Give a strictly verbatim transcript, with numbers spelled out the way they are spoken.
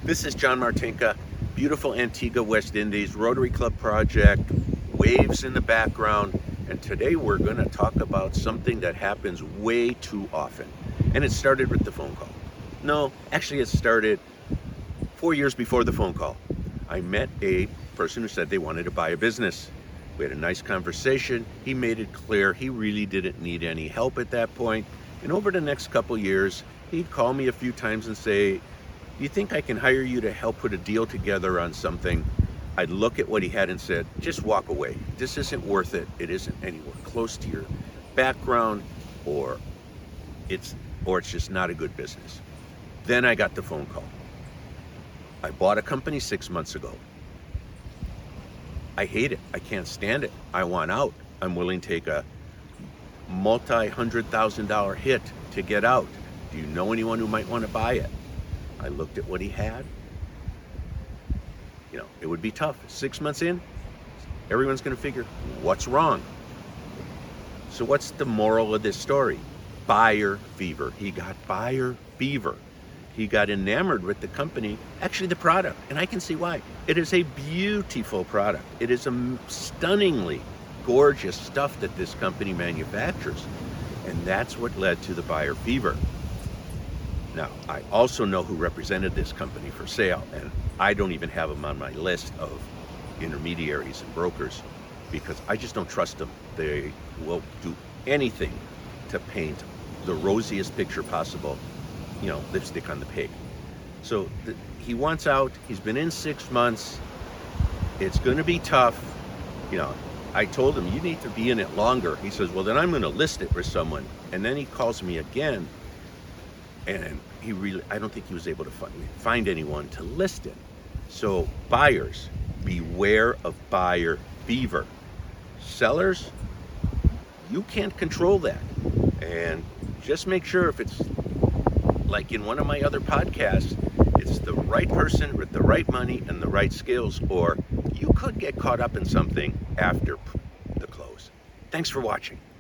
This is John Martinka, beautiful Antigua, West Indies, Rotary Club project, waves in the background, and today we're going to talk about something that happens way too often. And it started with the phone call. No, actually it started four years before the phone call. I met a person who said they wanted to buy a business. We had a nice conversation. He made it clear he really didn't need any help at that point. And over the next couple years, he'd call me a few times and say, "Do you think I can hire you to help put a deal together on something?" I'd look at what he had and said, "Just walk away. This isn't worth it. It isn't anywhere close to your background, or it's or it's just not a good business." Then I got the phone call. I bought a company six months ago. I hate it. I can't stand it. I want out. I'm willing to take a multi-hundred thousand dollar hit to get out. Do you know anyone who might want to buy it? I looked at what he had. You know, it would be tough. Six months in, everyone's going to figure, what's wrong? So what's the moral of this story? Buyer fever. He got buyer fever. He got enamored with the company, actually the product, and I can see why. It is a beautiful product. It is a stunningly gorgeous stuff that this company manufactures, and that's what led to the buyer fever. Now, I also know who represented this company for sale, and I don't even have them on my list of intermediaries and brokers because I just don't trust them. They will do anything to paint the rosiest picture possible, you know, lipstick on the pig. So the, he wants out. He's been in six months. It's going to be tough. You know, I told him, you need to be in it longer. He says, well, then I'm going to list it with someone. And then he calls me again. And he really, I don't think he was able to find, find anyone to list it. So buyers, beware of buyer fever. Sellers, you can't control that. And just make sure, if it's like in one of my other podcasts, it's the right person with the right money and the right skills, or you could get caught up in something after the close. Thanks for watching.